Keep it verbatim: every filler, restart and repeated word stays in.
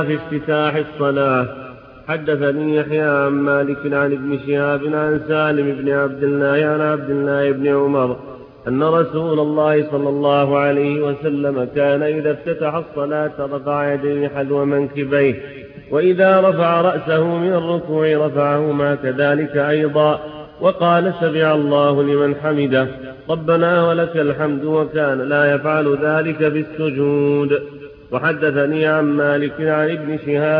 في افتتاح الصلاة. حدثني يحيى عن مالك عن ابن شهاب عن سالم بن عبد الله عن عبد الله بن عمر أن رسول الله صلى الله عليه وسلم كان إذا افتتح الصلاة رفع يديه حذو منكبيه، وإذا رفع رأسه من الركوع رفعهما كذلك أيضا، وقال سمع الله لمن حمده ربنا ولك الحمد، وكان لا يفعل ذلك في السجود. وحدثني عن مالك عن ابن شهاب